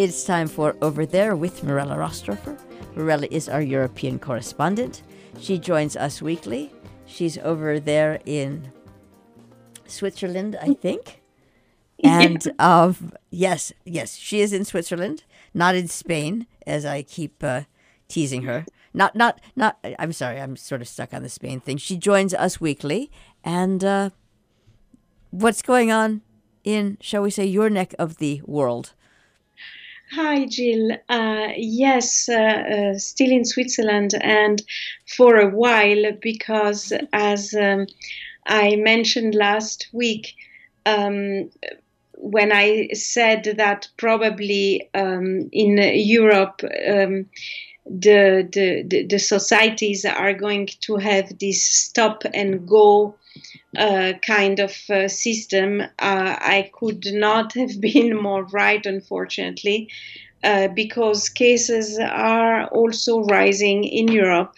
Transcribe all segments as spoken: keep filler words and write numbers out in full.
It's time for Over There with Mirella Rostrofer. Mirella is our European correspondent. She joins us weekly. She's over there in Switzerland, I think. And um, yes, yes, she is in Switzerland, not in Spain, as I keep uh, teasing her. Not, not, not. I'm sorry, I'm sort of stuck on the Spain thing. She joins us weekly, and uh, what's going on in, shall we say, your neck of the world? Hi, Jill. Uh, yes, uh, uh, still in Switzerland, and for a while, because as um, I mentioned last week, um, when I said that probably um, in Europe, um, the, the, the, the societies are going to have this stop and go uh, kind of uh, system, uh, I could not have been more right, unfortunately, uh, because cases are also rising in Europe,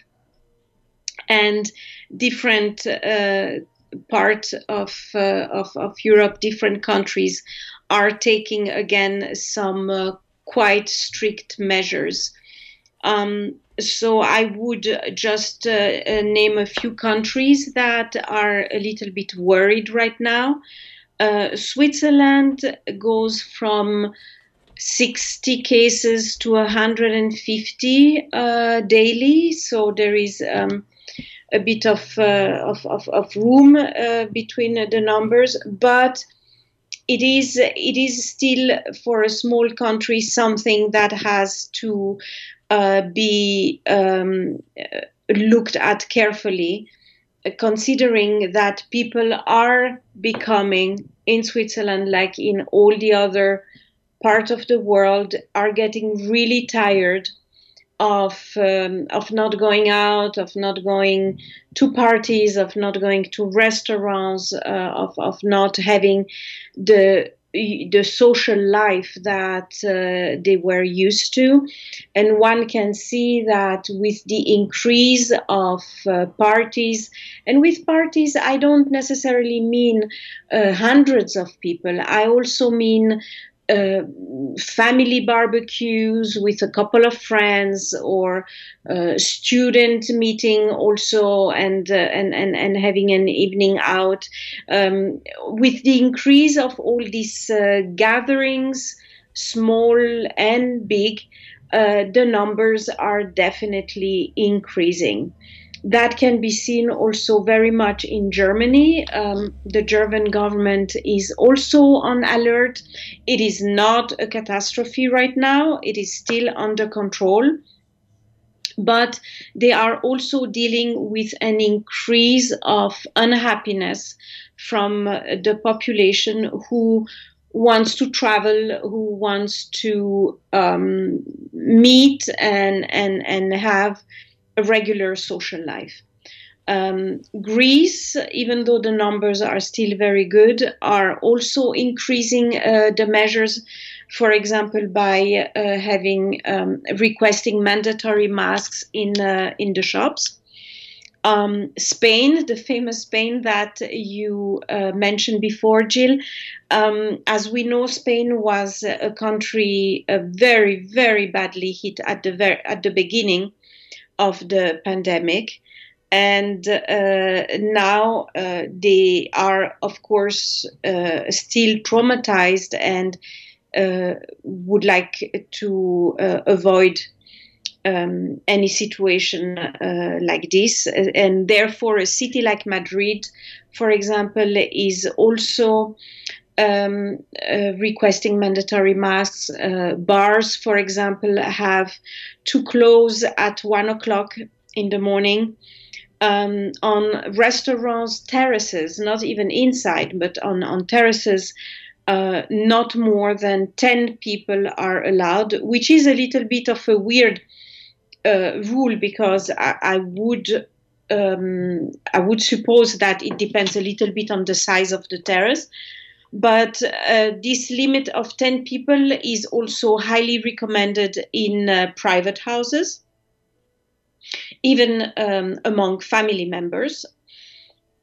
and different uh, parts of, uh, of of Europe, different countries are taking again some uh, quite strict measures. Um, so I would just uh, uh, name a few countries that are a little bit worried right now. Uh, Switzerland goes from sixty cases to one hundred fifty uh, daily. So there is um, a bit of, uh, of, of, of room uh, between the numbers, but it is it is still, for a small country, something that has to uh, be um, looked at carefully, uh, considering that people are becoming, in Switzerland, like in all the other parts of the world, are getting really tired of um, of not going out, of not going to parties, of not going to restaurants, uh, of of not having the the social life that uh, they were used to. And one can see that with the increase of uh, parties, and with parties I don't necessarily mean uh, hundreds of people, I also mean Uh, family barbecues with a couple of friends, or uh, student meeting also, and, uh, and and and having an evening out. Um, with the increase of all these uh, gatherings, small and big, uh, the numbers are definitely increasing. That can be seen also very much in Germany. Um, the German government is also on alert. It is not a catastrophe right now. It is still under control. But they are also dealing with an increase of unhappiness from the population who wants to travel, who wants to um, meet and, and, and have a regular social life. Um, Greece, even though the numbers are still very good, are also increasing uh, the measures, for example, by uh, having um, requesting mandatory masks in uh, in the shops. Um, Spain, the famous Spain that you uh, mentioned before, Jill. Um, as we know, Spain was a country uh, very, very badly hit at the ver- at the beginning of the pandemic, and uh, now uh, they are, of course, uh, still traumatized, and uh, would like to uh, avoid um, any situation uh, like this, and therefore a city like Madrid, for example, is also Um, uh, requesting mandatory masks. Uh, bars, for example, have to close at one o'clock in the morning. Um, on restaurants, terraces, not even inside, but on, on terraces, uh, not more than ten people are allowed, which is a little bit of a weird uh, rule, because I, I would um, I would suppose that it depends a little bit on the size of the terrace. But uh, this limit of ten people is also highly recommended in uh, private houses, even um, among family members.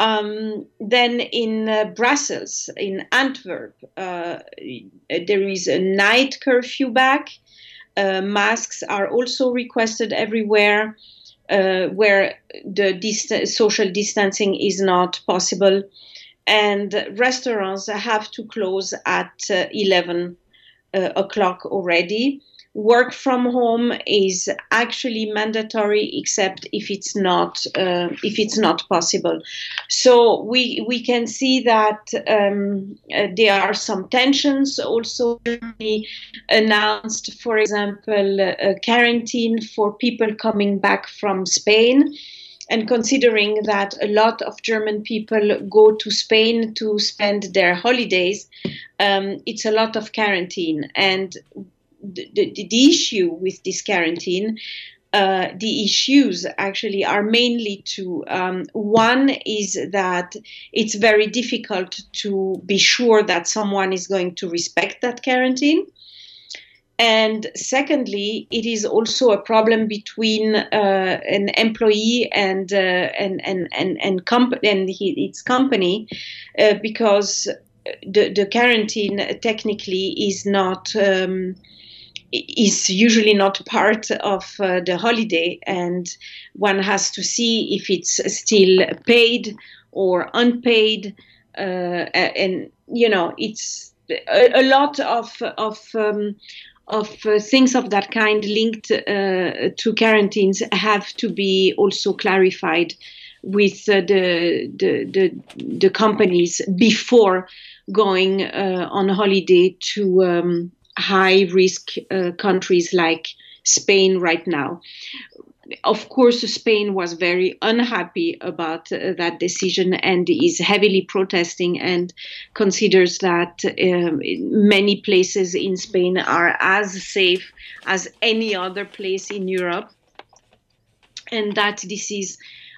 Um, then in uh, Brussels, in Antwerp, uh, there is a night curfew back. Uh, masks are also requested everywhere uh, where the dist- social distancing is not possible. And restaurants have to close at uh, eleven uh, o'clock already. Work from home is actually mandatory, except if it's not uh, if it's not possible. So we we can see that um, uh, there are some tensions. Also, Germany announced, for example, a quarantine for people coming back from Spain. And considering that a lot of German people go to Spain to spend their holidays, um, it's a lot of quarantine. And the, the, the issue with this quarantine, uh, the issues actually are mainly two. Um, one is that it's very difficult to be sure that someone is going to respect that quarantine. And secondly, it is also a problem between uh, an employee and uh, and and and and, comp- and he, its company, uh, because the the quarantine technically is not um, is usually not part of uh, the holiday, and one has to see if it's still paid or unpaid, uh, and you know it's a, a lot of of um, of uh, things of that kind linked uh, to quarantines have to be also clarified with uh, the, the the the companies before going uh, on holiday to um, high risk uh, countries like Spain right now. Of course, Spain was very unhappy about uh, that decision and is heavily protesting and considers that um, many places in Spain are as safe as any other place in Europe, and that this is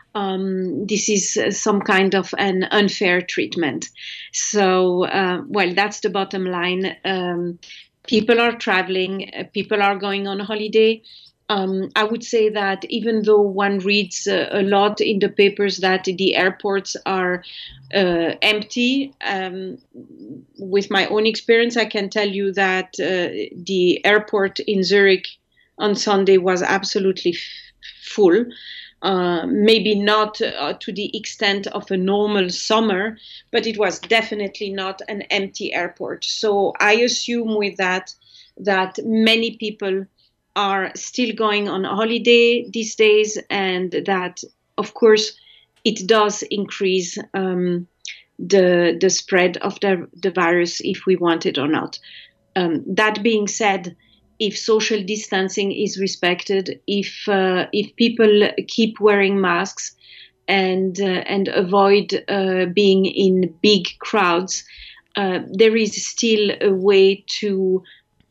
um, this is uh, some kind of an unfair treatment. So, uh, well, that's the bottom line. Um, people are traveling, uh, people are going on holiday. Um, I would say that even though one reads uh, a lot in the papers that the airports are uh, empty, um, with my own experience, I can tell you that uh, the airport in Zurich on Sunday was absolutely f- full. Uh, maybe not uh, to the extent of a normal summer, but it was definitely not an empty airport. So I assume with that that many people are still going on holiday these days, and that, of course, it does increase um, the the spread of the, the virus if we want it or not. Um, that being said, if social distancing is respected, if uh, if people keep wearing masks and uh, and avoid uh, being in big crowds, uh, there is still a way to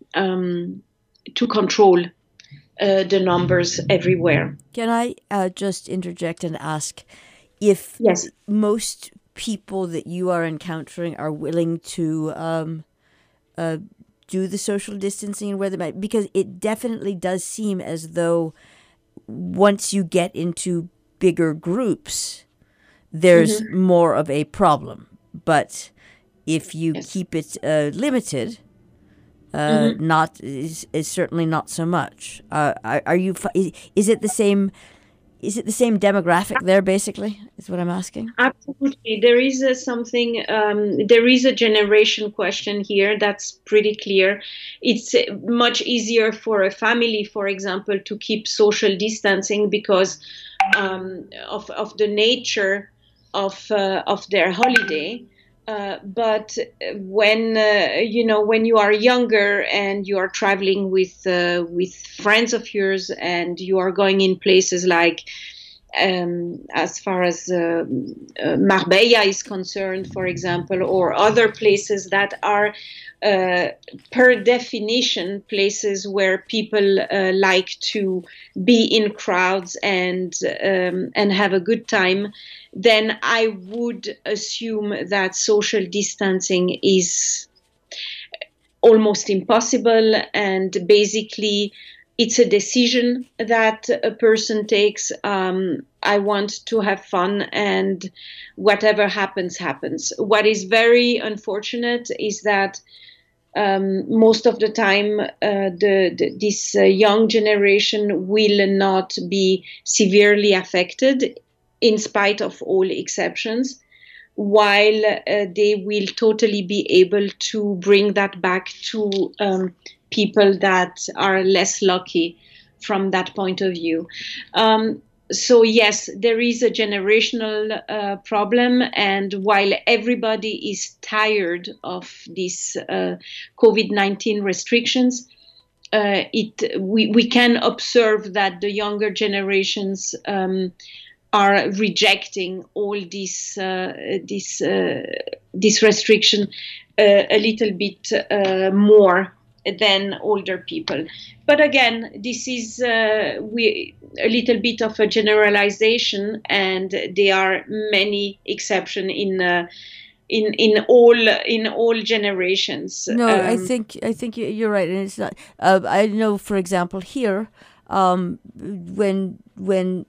um, to control uh, the numbers everywhere. Can I uh, just interject and ask if Yes. most people that you are encountering are willing to um, uh, do the social distancing and where they might, because it definitely does seem as though once you get into bigger groups, there's Mm-hmm. more of a problem. But if you Yes. keep it uh, limited, uh, Mm-hmm. not is, is certainly not so much. Uh, are, are you? Is, is it the same? Is it the same demographic there? Basically, is what I'm asking. Absolutely. There is a something, um, there is a generation question here that's pretty clear. It's uh, much easier for a family, for example, to keep social distancing because um, of, of the nature of, uh, of their holiday. Uh, but when uh, you know when you are younger and you are traveling with uh, with friends of yours and you are going in places like um, as far as uh, uh, Marbella is concerned, for example, or other places that are, uh, per definition, places where people uh, like to be in crowds and um, and have a good time, then I would assume that social distancing is almost impossible, and basically it's a decision that a person takes. Um, I want to have fun, and whatever happens, happens. What is very unfortunate is that um, most of the time, uh, the, the this uh, young generation will not be severely affected, in spite of all exceptions, while uh, they will totally be able to bring that back to um, people that are less lucky from that point of view. Um, so yes, there is a generational uh, problem, and while everybody is tired of these uh, COVID nineteen restrictions, uh, it we, we can observe that the younger generations um, are rejecting all this uh, this uh, this restriction uh, a little bit uh, more than older people. But again, this is uh, we a little bit of a generalization, and there are many exceptions in uh, in in all in all generations. No, Um, I think I think you- you're right, and it's not. Uh, I know, for example, here, um, when when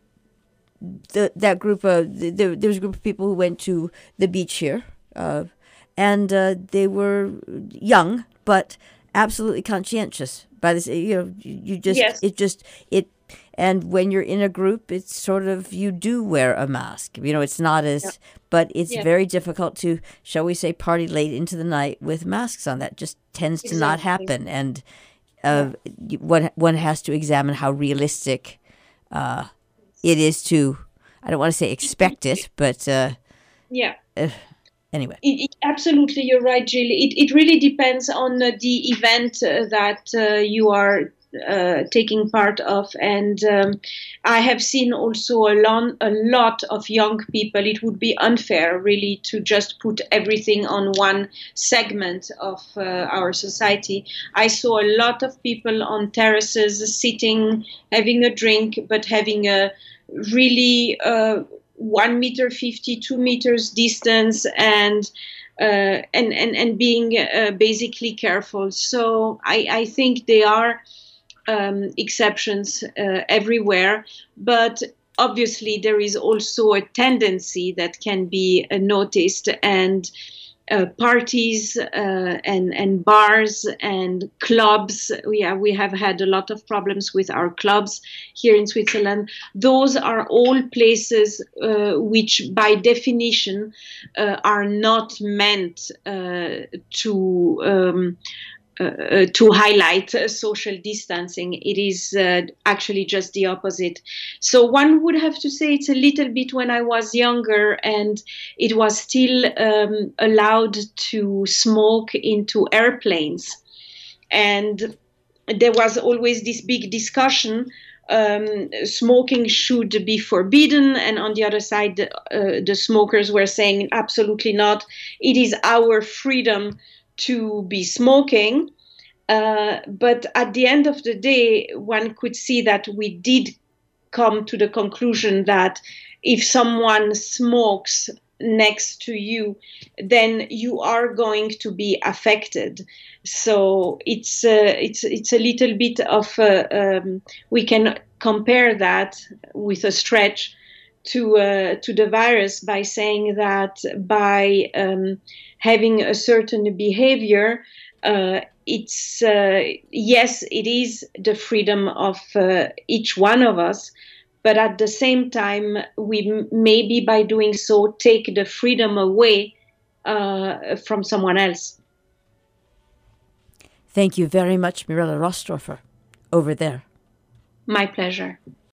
the, that group of the, there there was a group of people who went to the beach here, uh, and uh, they were young but absolutely conscientious. By this, you know, you you just yes, it just it, and when you're in a group, it's sort of you do wear a mask. You know, it's not as, yeah, but it's yeah, very difficult to, shall we say, party late into the night with masks on. That just tends to not exactly. happen, and Yeah, uh, y- one one has to examine how realistic uh, it is to. I don't want to say expect it, but uh, yeah. uh, anyway. It, it, absolutely, you're right, Jill. It, it really depends on uh, the event uh, that uh, you are uh, taking part of. And um, I have seen also a, lot, a lot of young people. It would be unfair, really, to just put everything on one segment of uh, our society. I saw a lot of people on terraces sitting, having a drink, but having a really uh, one meter fifty, two meters distance, and uh, and, and and being uh, basically careful. So I, I think there are um, exceptions uh, everywhere, but obviously there is also a tendency that can be uh, noticed, and uh, parties uh, and and bars and clubs. We have, we have had a lot of problems with our clubs here in Switzerland. Those are all places uh, which, by definition, uh, are not meant uh, to. Um, uh, to highlight uh, social distancing. It is uh, actually just the opposite. So one would have to say it's a little bit when I was younger, and it was still um, allowed to smoke into airplanes. And there was always this big discussion. Um, smoking should be forbidden, and on the other side, uh, the smokers were saying absolutely not. It is our freedom to be smoking. Uh, but at the end of the day, one could see that we did come to the conclusion that if someone smokes next to you, then you are going to be affected. So it's uh, it's it's a little bit of uh, um, we can compare that with a stretch to uh, to the virus by saying that by um, having a certain behavior, uh, it's uh, yes, it is the freedom of uh, each one of us, but at the same time, we m- maybe by doing so take the freedom away uh, from someone else. Thank you very much, Mirella Rostorfer, over there. My pleasure.